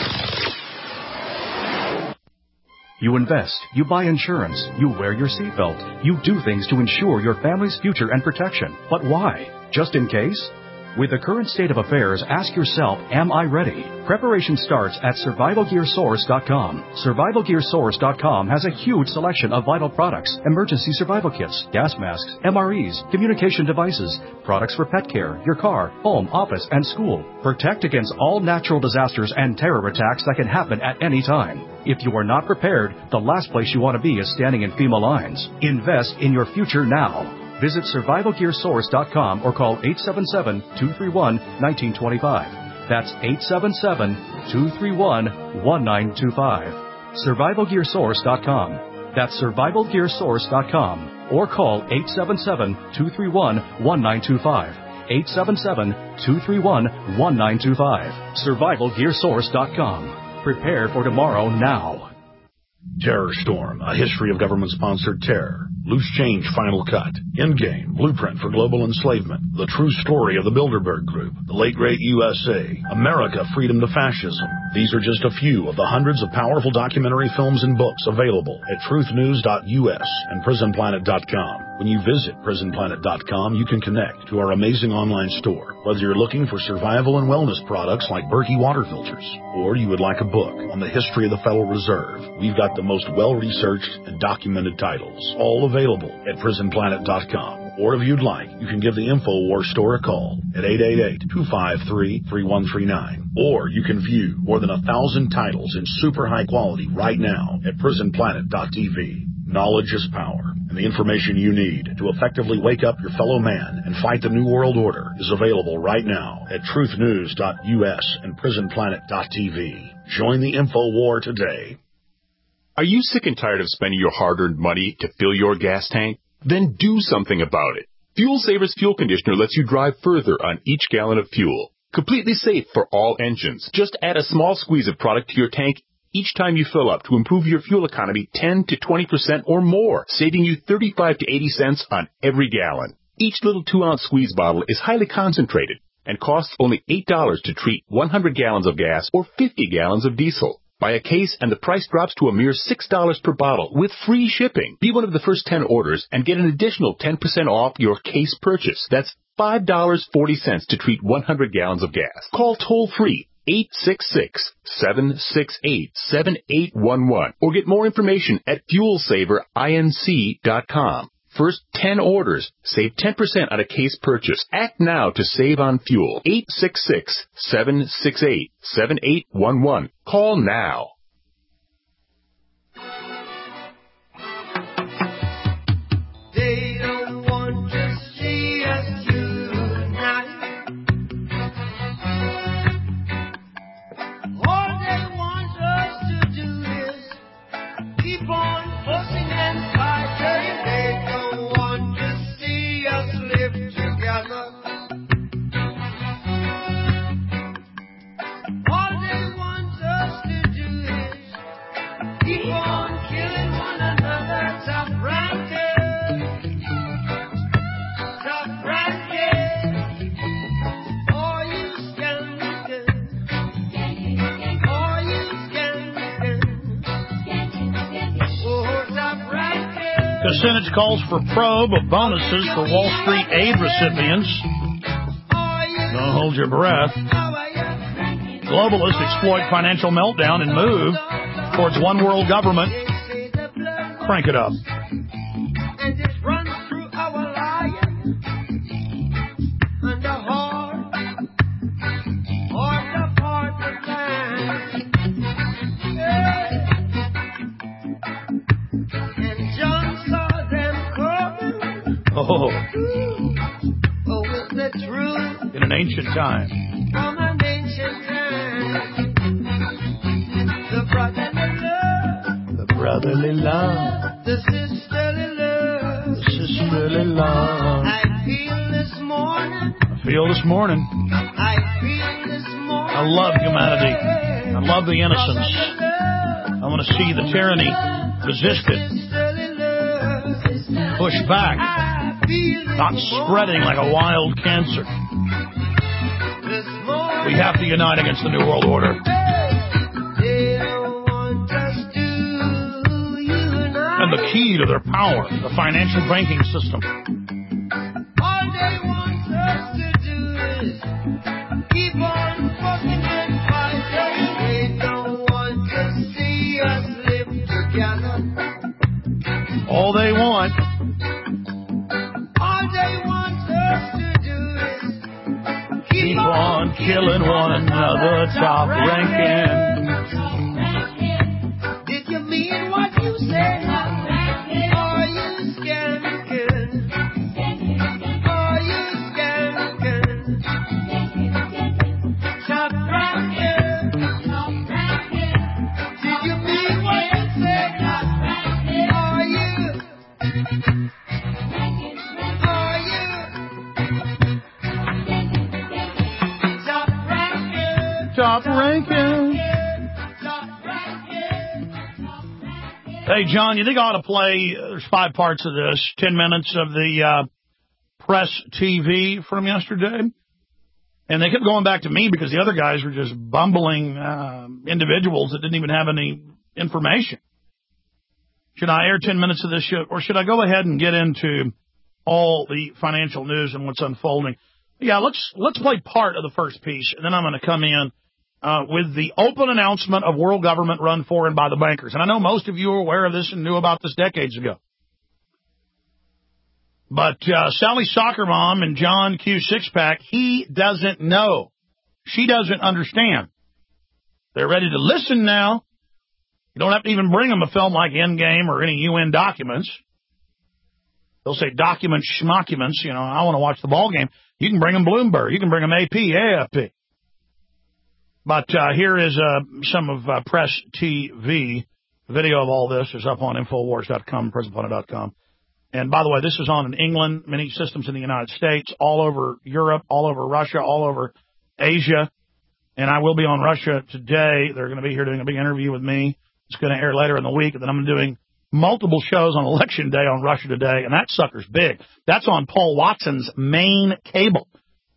You invest, you buy insurance, you wear your seatbelt, you do things to ensure your family's future and protection. But why? Just in case? With the current state of affairs, ask yourself, am I ready? Preparation starts at survival gear source dot com. survival gear source dot com has a huge selection of vital products, emergency survival kits, gas masks, M R Es, communication devices, products for pet care, your car, home, office, and school. Protect against all natural disasters and terror attacks that can happen at any time. If you are not prepared, the last place you want to be is standing in FEMA lines. Invest in your future now. Visit survival gear source dot com or call eight seven seven, two three one, one nine two five. That's eight seven seven, two three one, one nine two five. survival gear source dot com. That's survival gear source dot com or call eight seven seven, two three one, one nine two five. eight seven seven, two three one, one nine two five. survival gear source dot com. Prepare for tomorrow now. Terror Storm, a history of government-sponsored terror. Loose Change Final Cut. Endgame, Blueprint for Global Enslavement. The True Story of the Bilderberg Group. The Late Great U S A. America, Freedom to Fascism. These are just a few of the hundreds of powerful documentary films and books available at truth news dot U S and prison planet dot com. When you visit prison planet dot com, you can connect to our amazing online store. Whether you're looking for survival and wellness products like Berkey water filters, or you would like a book on the history of the Federal Reserve, we've got the most well-researched and documented titles, all available at prison planet dot com. Or if you'd like, you can give the InfoWars store a call at eight eight eight, two five three, three one three nine. Or you can view more than a thousand titles in super high quality right now at prison planet dot T V. Knowledge is power, and the information you need to effectively wake up your fellow man and fight the New World Order is available right now at truth news dot U S and prison planet dot T V. Join the InfoWar today. Are you sick and tired of spending your hard-earned money to fill your gas tank? Then do something about it. Fuel Saver's Fuel Conditioner lets you drive further on each gallon of fuel. Completely safe for all engines. Just add a small squeeze of product to your tank each time you fill up to improve your fuel economy ten to twenty percent or more, saving you thirty-five to eighty cents on every gallon. Each little two-ounce squeeze bottle is highly concentrated and costs only eight dollars to treat one hundred gallons of gas or fifty gallons of diesel. Buy a case and the price drops to a mere six dollars per bottle with free shipping. Be one of the first ten orders and get an additional ten percent off your case purchase. That's five dollars and forty cents to treat one hundred gallons of gas. Call toll-free eight six six, seven six eight, seven eight one one or get more information at fuel saver inc dot com. First ten orders, save ten percent on a case purchase. Act now to save on fuel. eight six six, seven six eight, seven eight one one. Call now. They don't want to see us unite. All they want us to do is keep on fussing and fighting. They don't want to see us live together. All they want us to do is keep on killing one another. Tough racket, tough racket. All you scandals, all you scandals. Oh, tough racket. The Senate calls for probe of bonuses for Wall Street aid recipients. Don't hold your breath. Globalists exploit financial meltdown and move towards one world government. Crank it up. And it runs through our lives. And the heart, heart of heart of land. Yeah. And John saw them coming. Oh, Oh, with the truth in an ancient time. from an ancient time. The brotherly love, The brotherly love, the sisterly love. the sisterly love. I feel this morning, I feel this morning. I feel this morning. I love humanity. I love the innocence. I want to see the tyranny resisted, pushed back, not spreading like a wild cancer. We have to unite against the New World Order. And the key to their power, the financial banking system. All they want us to do is keep on fucking and fighting. They don't want to see us live together. All they want. All they want us to do is keep, keep on killing one another, top ranking. Did you mean what you said? Are you skanking? Are you skanking? Top ranking. Did you mean what you said? Are you? Are you? Top ranking. Top ranking. Hey, John, you think I ought to play, uh, there's five parts of this, ten minutes of the uh, press T V from yesterday? And they kept going back to me because the other guys were just bumbling uh, individuals that didn't even have any information. Should I air ten minutes of this show, or should I go ahead and get into all the financial news and what's unfolding? Yeah, let's let's play part of the first piece, and then I'm going to come in Uh, with the open announcement of world government run for and by the bankers. And I know most of you are aware of this and knew about this decades ago. But uh, Sally Soccer Mom and John Q. Sixpack, he doesn't know. She doesn't understand. They're ready to listen now. You don't have to even bring them a film like Endgame or any U N documents. They'll say documents, schmocuments. You know, I want to watch the ball game. You can bring them Bloomberg. You can bring them A P, A F P. But uh, here is uh, some of uh, Press T V. Video of all this is up on Infowars dot com, President Planet dot com. And by the way, this is on in England, many systems in the United States, all over Europe, all over Russia, all over Asia. And I will be on Russia today. They're going to be here doing a big interview with me. It's going to air later in the week. And then I'm doing multiple shows on Election Day on Russia Today. And that sucker's big. That's on Paul Watson's main cable.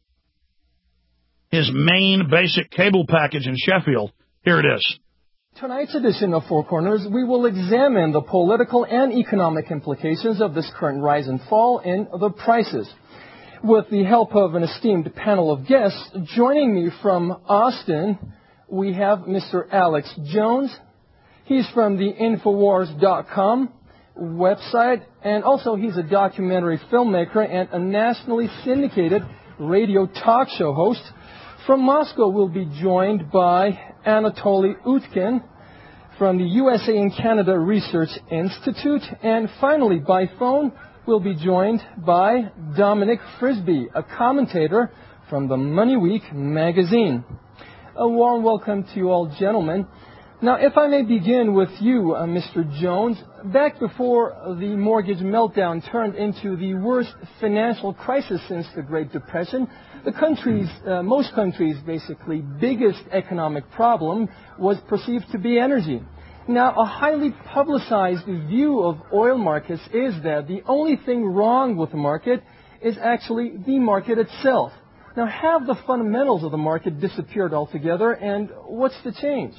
His main basic cable package in Sheffield. Here it is. Tonight's edition of Four Corners, we will examine the political and economic implications of this current rise and fall in the prices. With the help of an esteemed panel of guests, joining me from Austin, we have Mister Alex Jones. He's from the Infowars dot com website, and also he's a documentary filmmaker and a nationally syndicated radio talk show host. From Moscow, we'll be joined by Anatoly Utkin from the U S A and Canada Research Institute. And finally, by phone, we'll be joined by Dominic Frisby, a commentator from the Money Week magazine. A warm welcome to you all, gentlemen. Now, if I may begin with you, uh, Mister Jones, back before the mortgage meltdown turned into the worst financial crisis since the Great Depression, the country's, uh, most countries' basically biggest economic problem was perceived to be energy. Now, a highly publicized view of oil markets is that the only thing wrong with the market is actually the market itself. Now, have the fundamentals of the market disappeared altogether, and what's the change?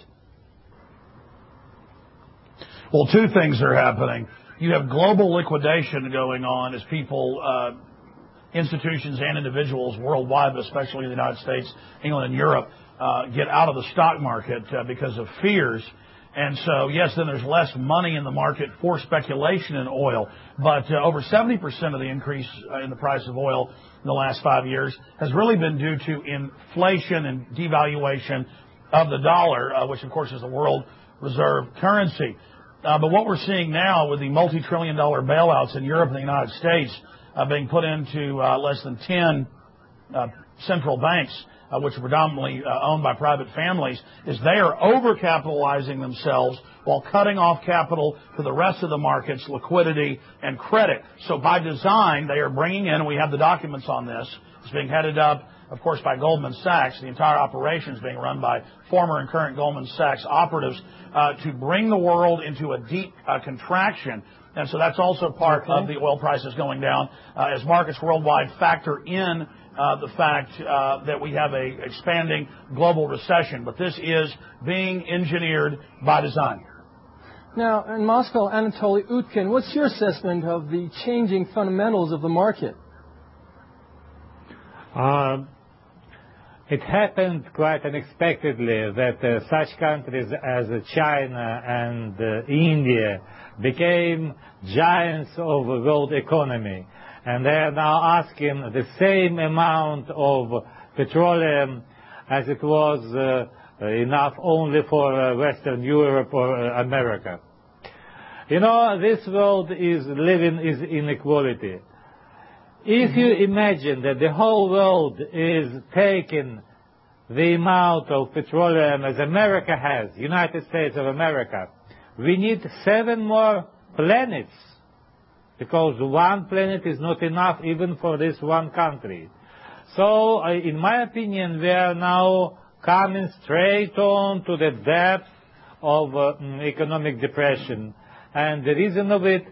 Well, two things are happening. You have global liquidation going on as people, uh, institutions and individuals worldwide, but especially in the United States, England, and Europe, uh, get out of the stock market uh, because of fears. And so, yes, then there's less money in the market for speculation in oil. But uh, over seventy percent of the increase uh, in the price of oil in the last five years has really been due to inflation and devaluation of the dollar, uh, which, of course, is the world reserve currency. Uh, but what we're seeing now with the multi-trillion dollar bailouts in Europe and the United States uh, being put into uh, less than ten uh, central banks, uh, which are predominantly uh, owned by private families, is they are overcapitalizing themselves while cutting off capital to the rest of the markets, liquidity, and credit. So by design, they are bringing in, and we have the documents on this, it's being headed up of course, by Goldman Sachs. The entire operation is being run by former and current Goldman Sachs operatives uh, to bring the world into a deep uh, contraction. And so that's also part okay. of the oil prices going down uh, as markets worldwide factor in uh, the fact uh, that we have a expanding global recession. But this is being engineered by design. Now, in Moscow, Anatoly Utkin, what's your assessment of the changing fundamentals of the market? Uh, it happened quite unexpectedly that uh, such countries as China and uh, India became giants of the world economy. And they are now asking the same amount of petroleum as it was uh, enough only for uh, Western Europe or uh, America. You know, this world is living is inequality. If you imagine that the whole world is taking the amount of petroleum as America has, United States of America, we need seven more planets, because one planet is not enough even for this one country. So, uh, in my opinion, we are now coming straight on to the depth of uh, economic depression. And the reason of it,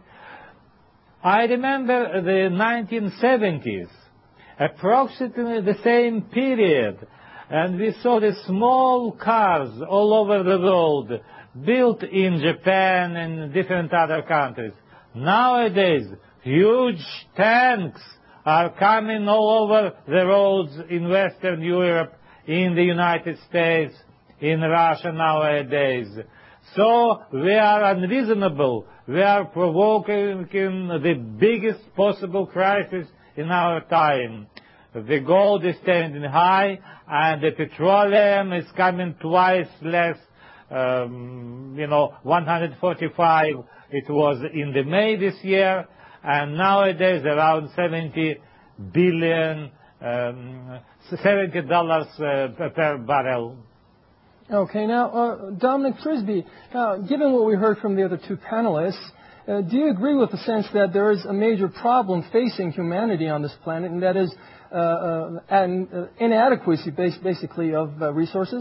I remember the nineteen seventies, approximately the same period, and we saw the small cars all over the world, built in Japan and different other countries. Nowadays, huge tanks are coming all over the roads in Western Europe, in the United States, in Russia nowadays. So we are unreasonable. We are provoking the biggest possible crisis in our time. The gold is standing high, and the petroleum is coming twice less. Um, you know, one hundred forty-five it was in the May this year, and nowadays around seventy billion, um, seventy dollars uh, per barrel. Okay, now, uh, Dominic Frisby, uh, given what we heard from the other two panelists, uh, do you agree with the sense that there is a major problem facing humanity on this planet, and that is uh, uh, an uh, inadequacy, base, basically, of uh, resources?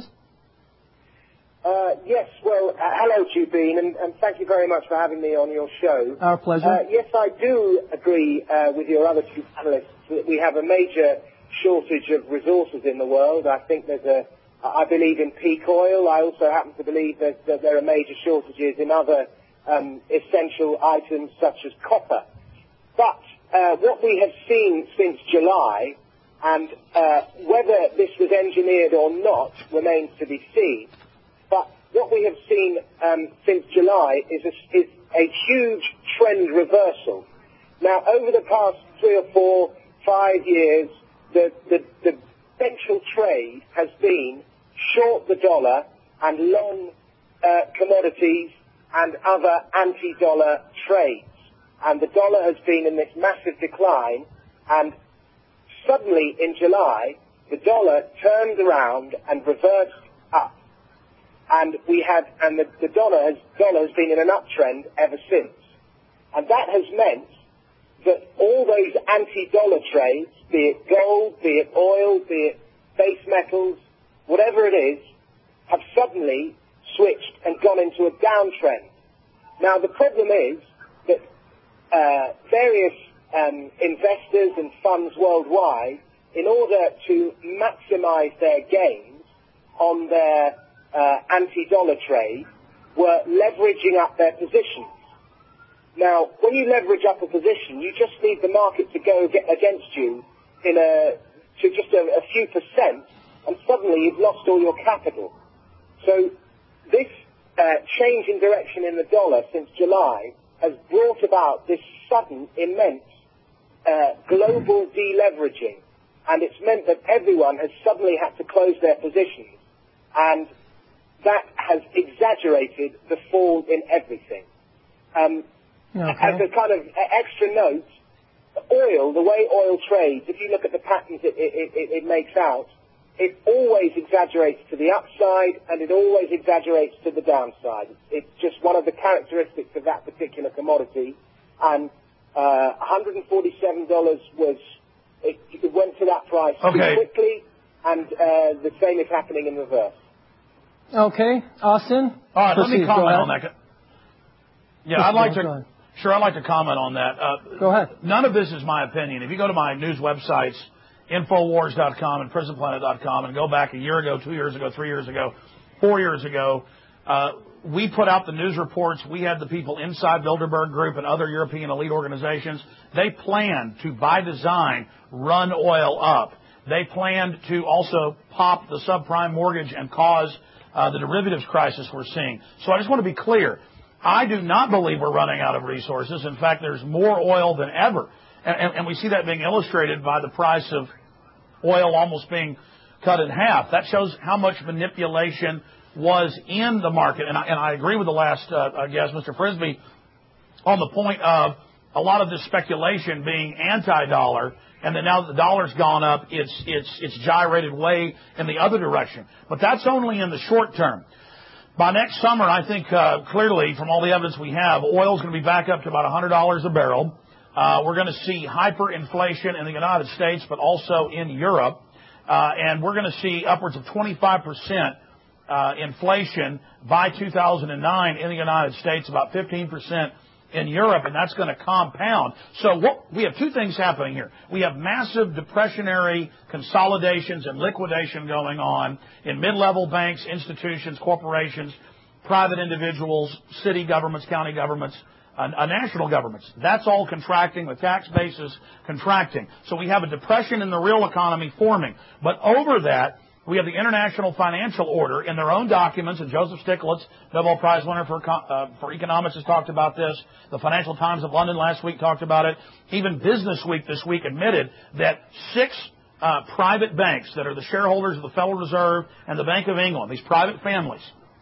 Uh, yes, well, uh, hello, Jubin, and, and thank you very much for having me on your show. Our pleasure. Uh, yes, I do agree uh, with your other two panelists that we have a major shortage of resources in the world. I think there's a I believe in peak oil. I also happen to believe that, that there are major shortages in other um, essential items such as copper. But uh, what we have seen since July, and uh, whether this was engineered or not remains to be seen, but what we have seen um, since July is a, is a huge trend reversal. Now, over the past three or four, five years, the, the, the central trade has been short the dollar and long uh, commodities and other anti-dollar trades. And the dollar has been in this massive decline, and suddenly in July, the dollar turned around and reversed up. And we had, and the, the dollar has, dollar has been in an uptrend ever since. And that has meant that all those anti-dollar trades, be it gold, be it oil, be it base metals, whatever it is, have suddenly switched and gone into a downtrend. Now, the problem is that uh, various um, investors and funds worldwide, in order to maximize their gains on their uh, anti-dollar trade, were leveraging up their positions. Now, when you leverage up a position, you just need the market to go get against you in a to just a, a few percent, and suddenly you've lost all your capital. So this uh, change in direction in the dollar since July has brought about this sudden, immense uh, global deleveraging, and it's meant that everyone has suddenly had to close their positions, and that has exaggerated the fall in everything. Um, okay. As a kind of extra note, oil, the way oil trades, if you look at the patterns it, it, it, it makes out, it always exaggerates to the upside and it always exaggerates to the downside. It's just one of the characteristics of that particular commodity. And uh, one hundred forty-seven dollars was it, it went to that price Okay. too quickly, and uh, the same is happening in reverse. Okay, Austin. All right, proceed. let me comment Go on ahead. that. Yeah, I'd like Go to. ahead. Sure, I'd like to comment on that. Uh, Go ahead. None of this is my opinion. If you go to my news websites, Infowars dot com and Prison Planet dot com, and go back a year ago, two years ago, three years ago, four years ago, uh, we put out the news reports. We had the people inside Bilderberg Group and other European elite organizations. They planned to, by design, run oil up. They planned to also pop the subprime mortgage and cause uh, the derivatives crisis we're seeing. So I just want to be clear. I do not believe we're running out of resources. In fact, there's more oil than ever. And, and, and we see that being illustrated by the price of oil almost being cut in half. That shows how much manipulation was in the market. And I, and I agree with the last uh, guest, Mister Frisbee, on the point of a lot of this speculation being anti-dollar, and that now that the dollar's gone up, it's it's it's gyrated way in the other direction. But that's only in the short term. By next summer, I think uh, clearly from all the evidence we have, oil's going to be back up to about one hundred dollars a barrel. Uh, we're going to see hyperinflation in the United States, but also in Europe. Uh, and we're going to see upwards of twenty-five percent uh, inflation by two thousand nine in the United States, about fifteen percent in Europe, and that's going to compound. So what, we have two things happening here. We have massive depressionary consolidations and liquidation going on in mid-level banks, institutions, corporations, private individuals, city governments, county governments, uh, uh, national governments. That's all contracting, the tax basis contracting. So we have a depression in the real economy forming. But over that, we have the International Financial Order in their own documents, and Joseph Stiglitz, Nobel Prize winner for uh, for economics, has talked about this. The Financial Times of London last week talked about it. Even Business Week this week admitted that six uh, private banks that are the shareholders of the Federal Reserve and the Bank of England, these private families,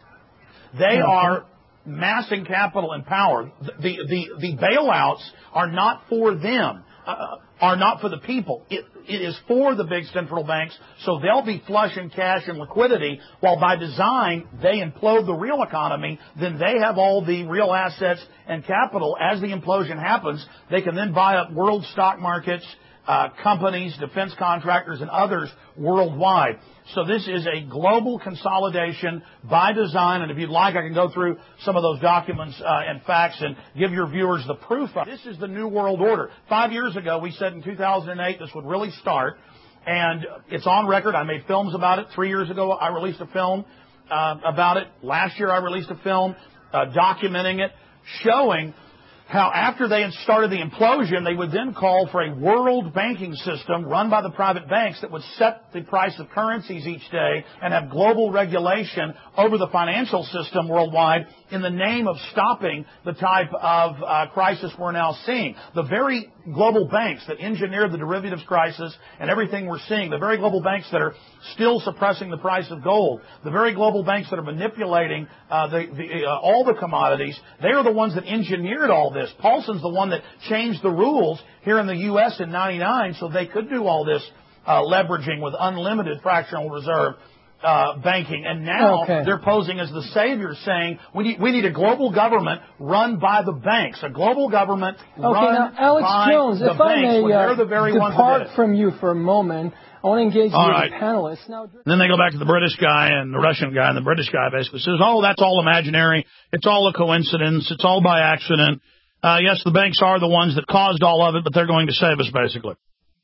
they are massing capital and power. The the the bailouts are not for them. Uh, are not for the people. It, it is for the big central banks, so they'll be flush in cash and liquidity, while by design they implode the real economy. Then they have all the real assets and capital. As the implosion happens, they can then buy up world stock markets, uh, companies, defense contractors, and others worldwide. So this is a global consolidation by design, and if you'd like, I can go through some of those documents uh, and facts and give your viewers the proof of it. This is the New World Order. Five years ago, we said in two thousand eight this would really start, and it's on record. I made films about it. Three years ago, I released a film uh, about it. Last year, I released a film uh, documenting it, showing how after they had started the implosion, they would then call for a world banking system run by the private banks that would set the price of currencies each day and have global regulation over the financial system worldwide in the name of stopping the type of uh, crisis we're now seeing. The very global banks that engineered the derivatives crisis and everything we're seeing, the very global banks that are still suppressing the price of gold, the very global banks that are manipulating uh, the, the, uh, all the commodities, they are the ones that engineered all this. Paulson's the one that changed the rules here in the U S in ninety-nine so they could do all this uh, leveraging with unlimited fractional reserve uh, banking. And now okay. they're posing as the saviors, saying we need, we need a global government run by the banks, a global government okay, run now, Alex by Jones, the if I banks may when uh, they're the very ones that depart did it. from you for a moment, I want to engage All with right. the panelists. Now, then they go back to the British guy and the Russian guy, and the British guy basically says, oh, that's all imaginary. It's all a coincidence. It's all by accident. Uh, yes, the banks are the ones that caused all of it, but they're going to save us, basically.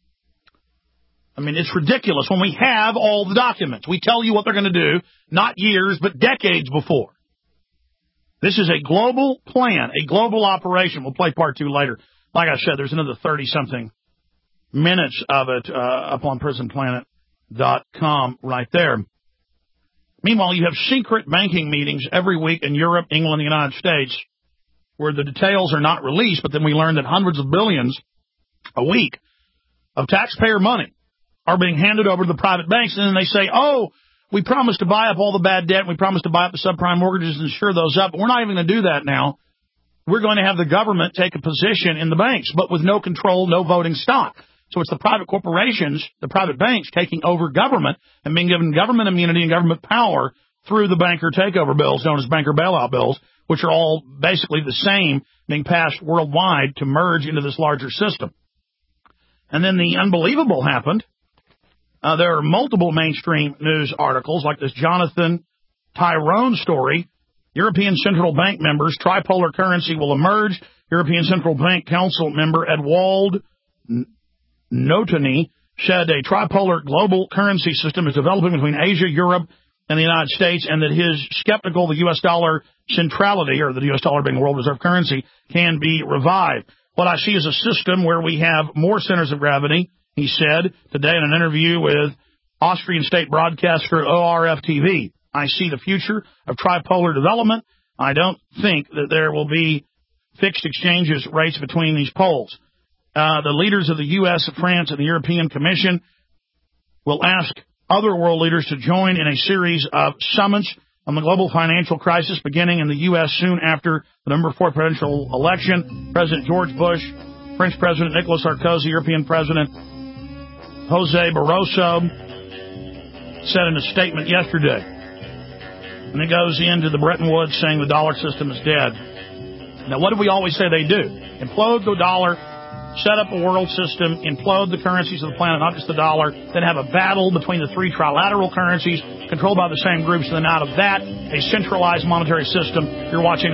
I mean, it's ridiculous when we have all the documents. We tell you what they're going to do, not years, but decades before. This is a global plan, a global operation. We'll play part two later. Like I said, there's another thirty-something minutes of it uh, up on prison planet dot com right there. Meanwhile, you have secret banking meetings every week in Europe, England, the United States, where the details are not released, but then we learn that hundreds of billions a week of taxpayer money are being handed over to the private banks, and then they say, oh, we promised to buy up all the bad debt, and we promised to buy up the subprime mortgages and insure those up, but we're not even going to do that now. We're going to have the government take a position in the banks, but with no control, no voting stock. So it's the private corporations, the private banks, taking over government and being given government immunity and government power through the banker takeover bills known as banker bailout bills, which are all basically the same, being passed worldwide to merge into this larger system. And then the unbelievable happened. Uh, there are multiple mainstream news articles like this Jonathan Tyrone story. European Central Bank members, tripolar currency will emerge. European Central Bank Council member Edwald Notany said a tripolar global currency system is developing between Asia, Europe, and the United States, and that his skeptical the U S dollar centrality, or the U S dollar being the world reserve currency, can be revived. What I see is a system where we have more centers of gravity, he said today in an interview with Austrian state broadcaster O R F T V. I see the future of tripolar development. I don't think that there will be fixed exchanges rates between these poles. Uh, the leaders of the U S, France, and the European Commission will ask other world leaders to join in a series of summits on the global financial crisis beginning in the U S soon after the November fourth presidential election. President George Bush, French President Nicolas Sarkozy, European President Jose Barroso said in a statement yesterday. And it goes into the Bretton Woods saying the dollar system is dead. Now, what do we always say they do? Implode the dollar, set up a world system, implode the currencies of the planet, not just the dollar, then have a battle between the three trilateral currencies controlled by the same groups, and then out of that, a centralized monetary system you're watching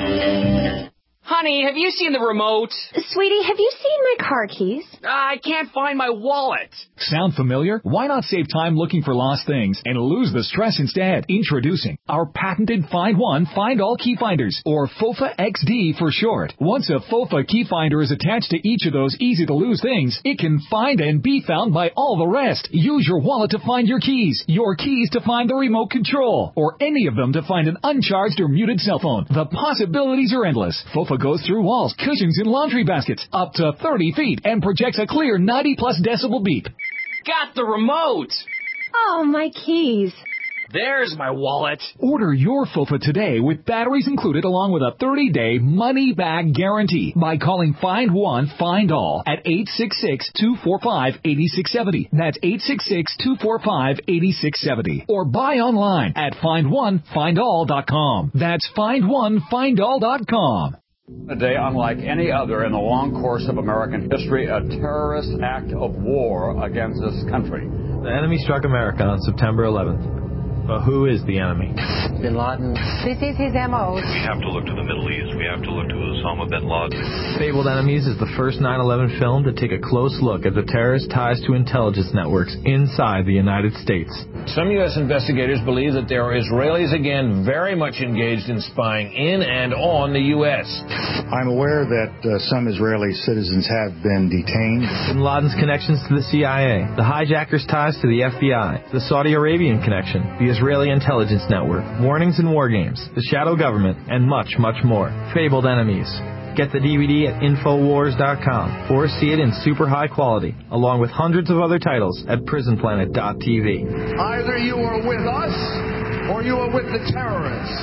unfold. Honey, have you seen the remote? Sweetie, have you seen my car keys? I can't find my wallet. Sound familiar? Why not save time looking for lost things and lose the stress instead? Introducing our patented Find One, Find All Key Finders, or FOFA X D for short. Once a FOFA key finder is attached to each of those easy-to-lose things, it can find and be found by all the rest. Use your wallet to find your keys, your keys to find the remote control, or any of them to find an uncharged or muted cell phone. The possibilities are endless. FOFA goes through walls, cushions, and laundry baskets up to thirty feet and projects a clear ninety plus decibel beep. Got the remote! Oh, my keys. There's my wallet. Order your FOFA today with batteries included along with a thirty day money-back guarantee by calling Find One, Find All at eight six six, two four five, eight six seven zero. That's eight six six, two four five, eight six seven zero. Or buy online at find one find all dot com. That's find one find all dot com. A day unlike any other in the long course of American history, a terrorist act of war against this country. The enemy struck America on September eleventh. But who is the enemy? Bin Laden. This is his M O. We have to look to the Middle East. We have to look to Osama bin Laden. Fabled Enemies is the first nine eleven film to take a close look at the terrorist ties to intelligence networks inside the United States. Some U S investigators believe that there are Israelis again very much engaged in spying in and on the U S. I'm aware that uh, some Israeli citizens have been detained. Bin Laden's connections to the C I A, the hijackers' ties to the F B I, the Saudi Arabian connection, the Israeli intelligence network, warnings and war games, the shadow government, and much, much more. Fabled Enemies. Get the D V D at infowars dot com or see it in super high quality, along with hundreds of other titles at prison planet dot t v. Either you are with us or you are with the terrorists.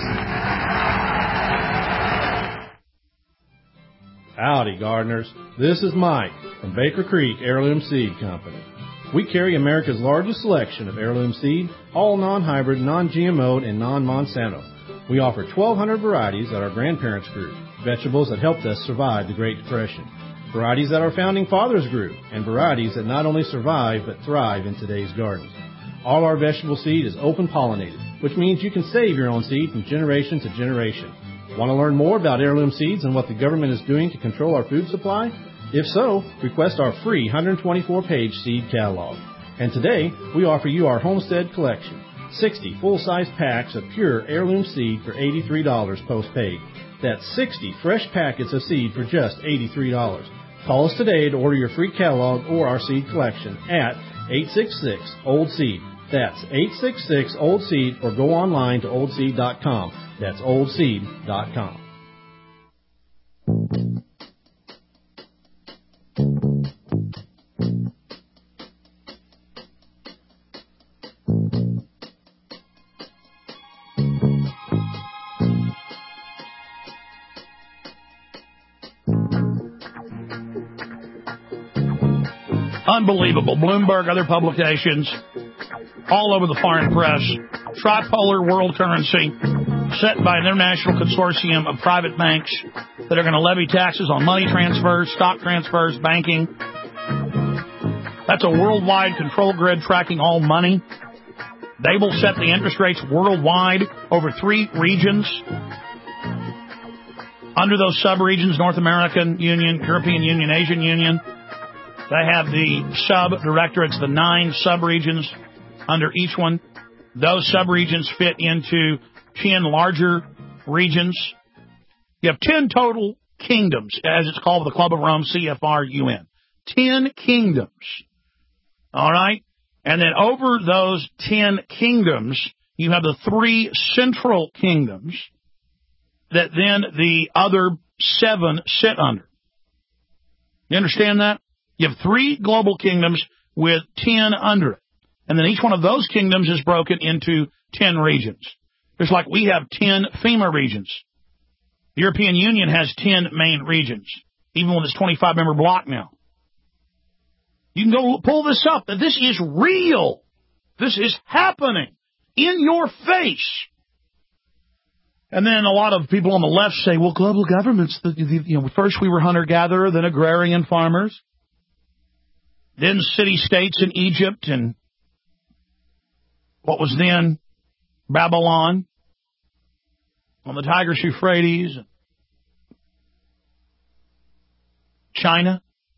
Howdy, gardeners. This is Mike from Baker Creek Heirloom Seed Company. We carry America's largest selection of heirloom seed, all non-hybrid, non-G M O, and non-Monsanto. We offer twelve hundred varieties that our grandparents grew, vegetables that helped us survive the Great Depression, varieties that our founding fathers grew, and varieties that not only survive but thrive in today's gardens. All our vegetable seed is open pollinated, which means you can save your own seed from generation to generation. Want to learn more about heirloom seeds and what the government is doing to control our food supply? If so, request our free one hundred twenty-four page seed catalog. And today, we offer you our Homestead Collection, sixty full-size packs of pure heirloom seed for eighty-three dollars postpaid. That's sixty fresh packets of seed for just eighty-three dollars. Call us today to order your free catalog or our seed collection at eight six six, old seed. That's eight six six, old seed, or go online to old seed dot com. That's old seed dot com. Unbelievable. Bloomberg, other publications, all over the foreign press. Tripolar world currency set by an international consortium of private banks that are going to levy taxes on money transfers, stock transfers, banking. That's a worldwide control grid tracking all money. They will set the interest rates worldwide over three regions. Under those sub-regions, North American Union, European Union, Asian Union, they have the sub-directorates, the nine sub-regions under each one. Those sub-regions fit into ten larger regions. You have ten total kingdoms, as it's called, the Club of Rome, C F R U N. Ten kingdoms. All right? And then over those ten kingdoms, you have the three central kingdoms that then the other seven sit under. You understand that? You have three global kingdoms with ten under it. And then each one of those kingdoms is broken into ten regions. Just like we have ten FEMA regions. The European Union has ten main regions, even with its twenty-five member bloc now. You can go pull this up. This is real. This is happening in your face. And then a lot of people on the left say, well, global governments, the, the, you know, first we were hunter-gatherer, then agrarian farmers, then city-states in Egypt and what was then Babylon on the Tigris Euphrates, China.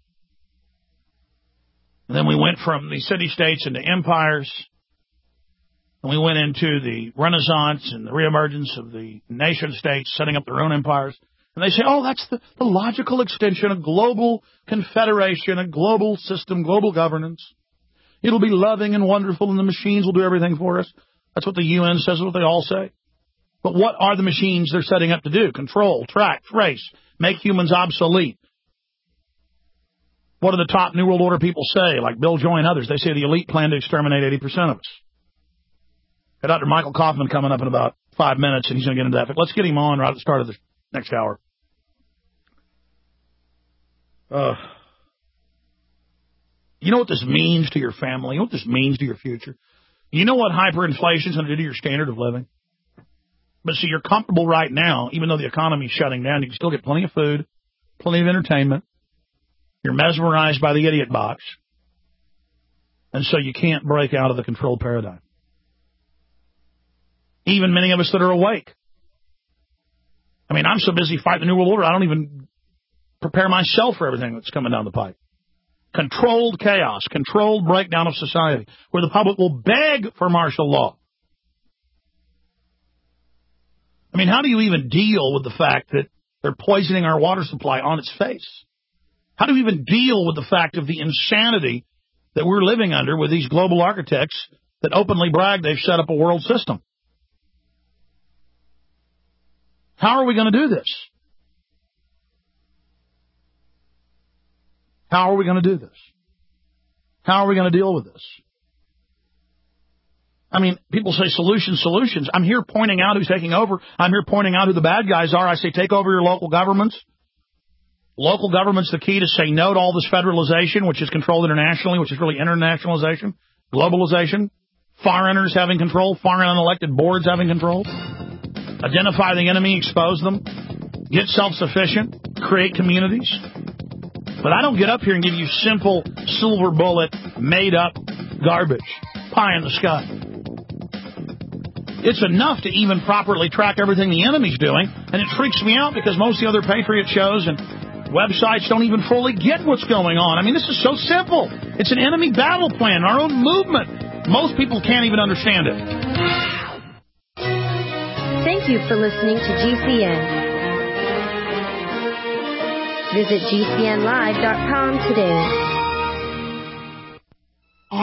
And then we went from the city-states into empires. And we went into the Renaissance and the reemergence of the nation-states setting up their own empires. And they say, oh, that's the, the logical extension of global confederation, a global system, global governance. It'll be loving and wonderful, and the machines will do everything for us. That's what the U N says, what they all say. But what are the machines they're setting up to do? Control, track, trace, make humans obsolete. What do the top New World Order people say, like Bill Joy and others? They say the elite plan to exterminate eighty percent of us. Got Doctor Michael Kaufman coming up in about five minutes, and he's going to get into that. But let's get him on right at the start of the next hour. Uh, you know what this means to your family? You know what this means to your future? You know what hyperinflation is going to do to your standard of living? But see, you're comfortable right now, even though the economy is shutting down. You can still get plenty of food, plenty of entertainment. You're mesmerized by the idiot box. And so you can't break out of the controlled paradigm. Even many of us that are awake. I mean, I'm so busy fighting the New World Order, I don't even prepare myself for everything that's coming down the pipe. Controlled chaos, controlled breakdown of society, where the public will beg for martial law. I mean, how do you even deal with the fact that they're poisoning our water supply on its face? How do you even deal with the fact of the insanity that we're living under with these global architects that openly brag they've set up a world system? How are we going to do this? How are we going to do this? How are we going to deal with this? I mean, people say solutions, solutions. I'm here pointing out who's taking over. I'm here pointing out who the bad guys are. I say take over your local governments. Local government's the key to say no to all this federalization, which is controlled internationally, which is really internationalization, globalization, foreigners having control, foreign unelected boards having control. Identify the enemy, expose them, get self-sufficient, create communities. But I don't get up here and give you simple, silver bullet, made-up garbage, pie in the sky. It's enough to even properly track everything the enemy's doing, and it freaks me out because most of the other Patriot shows and websites don't even fully get what's going on. I mean, this is so simple. It's an enemy battle plan, our own movement. Most people can't even understand it. Thank you for listening to G C N. Visit G C N live dot com today.